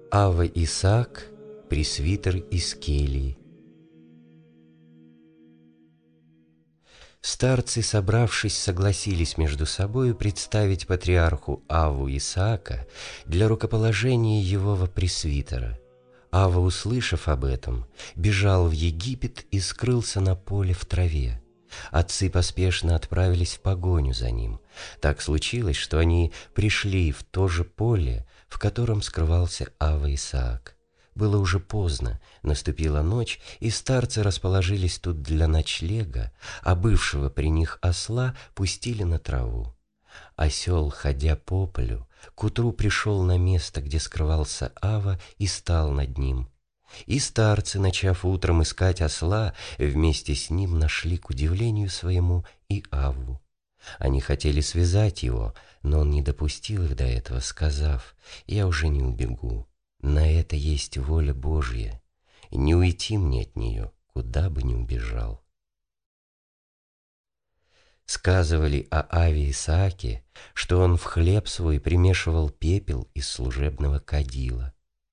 Ава Исаак, пресвитер из келии. Старцы, собравшись, согласились между собою представить патриарху Аву Исаака для рукоположения его во пресвитера. Ава, услышав об этом, бежал в Египет и скрылся на поле в траве. Отцы поспешно отправились в погоню за ним. Так случилось, что они пришли в то же поле, в котором скрывался Ава Исаак. Было уже поздно, наступила ночь, и старцы расположились тут для ночлега, а бывшего при них осла пустили на траву. Осел, ходя по полю, к утру пришел на место, где скрывался Ава, и стал над ним. И старцы, начав утром искать осла, вместе с ним нашли, к удивлению своему, и Авву. Они хотели связать его, но он не допустил их до этого, сказав: «Я уже не убегу. На это есть воля Божья. Не уйти мне от нее, куда бы ни убежал». Сказывали о Аве Исааке, что он в хлеб свой примешивал пепел из служебного кадила.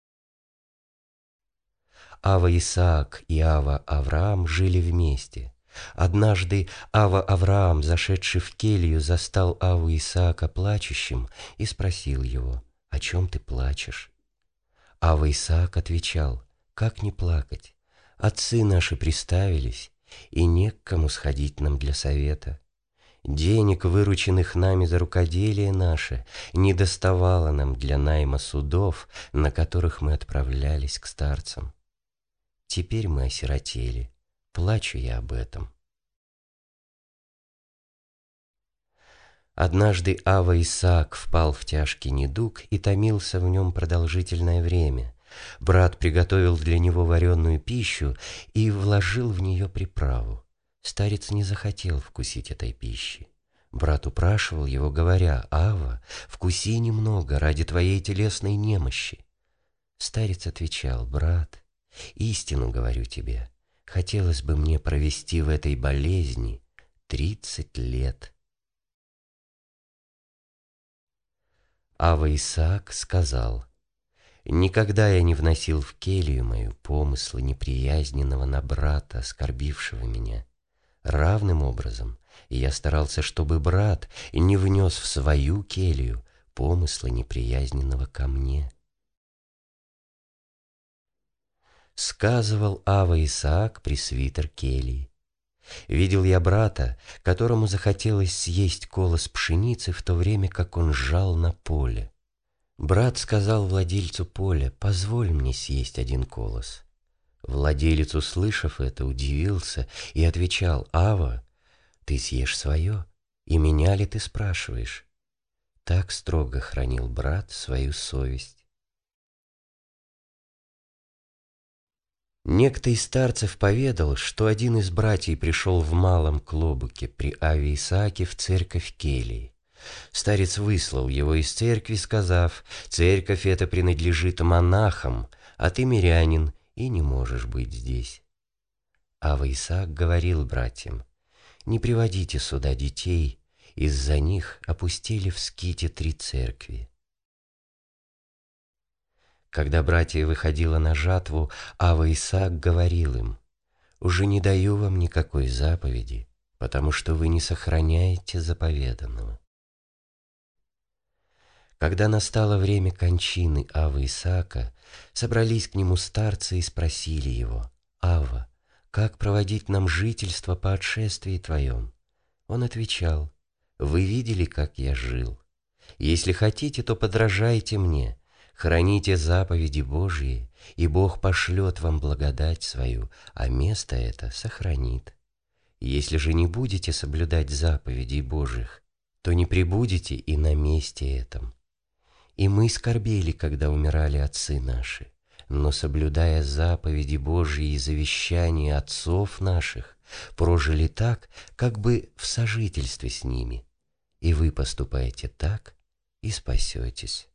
Ава Исаак и Ава Авраам жили вместе. Однажды Ава Авраам, зашедший в келью, застал Аву Исаака плачущим и спросил его: «О чем ты плачешь?» Ава Исаак отвечал: «Как не плакать? Отцы наши приставились, и не к кому сходить нам для совета. Денег, вырученных нами за рукоделие наше, не доставало нам для найма судов, на которых мы отправлялись к старцам. Теперь мы осиротели, плачу я об этом». Однажды Ава Исаак впал в тяжкий недуг и томился в нем продолжительное время. Брат приготовил для него вареную пищу и вложил в нее приправу. Старец не захотел вкусить этой пищи. Брат упрашивал его, говоря: «Ава, вкуси немного ради твоей телесной немощи». Старец отвечал: «Брат, истину говорю тебе, хотелось бы мне провести в этой болезни 30 лет». Ава Исаак сказал: «Никогда я не вносил в келью мою помыслы неприязненного на брата, оскорбившего меня. Равным образом я старался, чтобы брат не внес в свою келью помыслы неприязненного ко мне». Сказывал Ава Исаак, пресвитер келии: «Видел я брата, которому захотелось съесть колос пшеницы в то время, как он жал на поле. Брат сказал владельцу поля: «Позволь мне съесть один колос». Владелец, услышав это, удивился и отвечал: «Ава, ты съешь свое, и меня ли ты спрашиваешь?» Так строго хранил брат свою совесть. Некто из старцев поведал, что один из братьев пришел в малом клобуке при Аве Исааке в церковь келии. Старец выслал его из церкви, сказав: «Церковь эта принадлежит монахам, а ты мирянин и не можешь быть здесь». Ава Исаак говорил братьям: «Не приводите сюда детей, из-за них опустили в ските 3 церкви». Когда братья выходило на жатву, Ава Исаак говорил им: «Уже не даю вам никакой заповеди, потому что вы не сохраняете заповеданного». Когда настало время кончины Авы Исаака, собрались к нему старцы и спросили его: «Ава, как проводить нам жительство по отшествии твоем?» Он отвечал: «Вы видели, как я жил. Если хотите, то подражайте мне. Храните заповеди Божьи, и Бог пошлет вам благодать свою, а место это сохранит. Если же не будете соблюдать заповедей Божьих, то не пребудете и на месте этом. И мы скорбели, когда умирали отцы наши, но, соблюдая заповеди Божьи и завещания отцов наших, прожили так, как бы в сожительстве с ними. И вы поступаете так и спасетесь».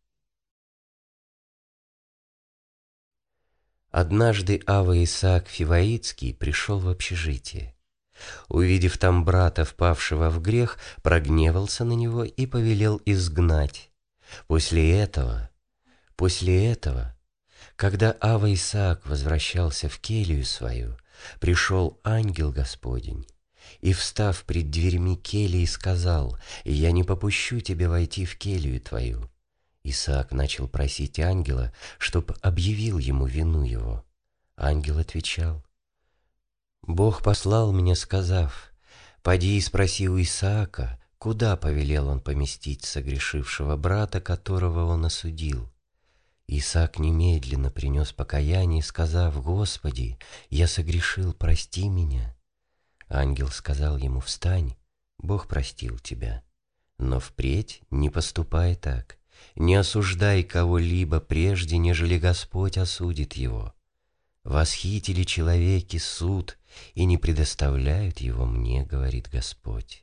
Однажды Ава Исаак Фиваицкий пришел в общежитие. Увидев там брата, впавшего в грех, прогневался на него и повелел изгнать. После этого Когда Ава Исаак возвращался в келью свою, пришел ангел Господень и, встав пред дверьми кельи, сказал: «Я не попущу тебе войти в келью твою». Исаак начал просить ангела, чтоб объявил ему вину его. Ангел отвечал: «Бог послал меня, сказав: поди и спроси у Исаака, куда повелел он поместить согрешившего брата, которого он осудил». Исаак немедленно принес покаяние, сказав: «Господи, я согрешил, прости меня». Ангел сказал ему: «Встань, Бог простил тебя, но впредь не поступай так, не осуждай кого-либо прежде, нежели Господь осудит его. Восхитили человеки суд и не предоставляют его мне, говорит Господь».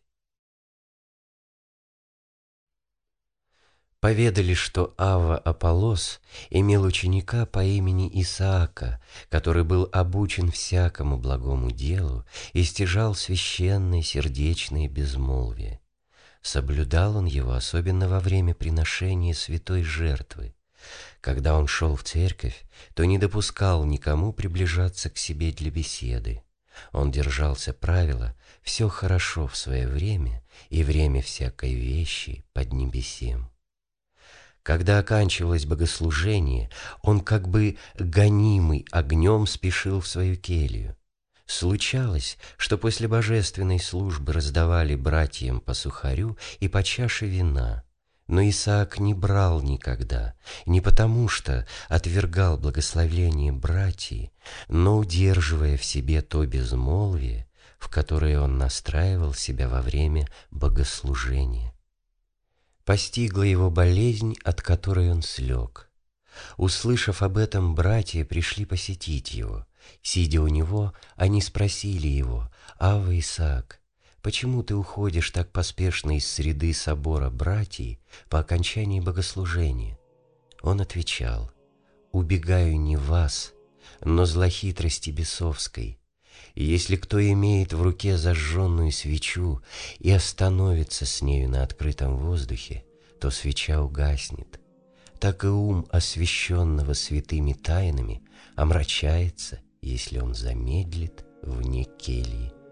Поведали, что Авва Аполлос имел ученика по имени Исаака, который был обучен всякому благому делу и стяжал священное сердечное безмолвие. Соблюдал он его особенно во время приношения святой жертвы. Когда он шел в церковь, то не допускал никому приближаться к себе для беседы. Он держался правила «все хорошо в свое время, и время всякой вещи под небесем». Когда оканчивалось богослужение, он как бы гонимый огнем спешил в свою келью. Случалось, что после божественной службы раздавали братьям по сухарю и по чаше вина, но Исаак не брал никогда, не потому что отвергал благословение братьев, но удерживая в себе то безмолвие, в которое он настраивал себя во время богослужения. Постигла его болезнь, от которой он слег. Услышав об этом, братья пришли посетить его. Сидя у него, они спросили его: «Авва Исаак, почему ты уходишь так поспешно из среды собора братьев по окончании богослужения?» Он отвечал: «Убегаю не вас, но злохитрости бесовской. Если кто имеет в руке зажженную свечу и остановится с нею на открытом воздухе, то свеча угаснет. Так и ум освященного святыми тайнами омрачается, если он замедлит вне кельи.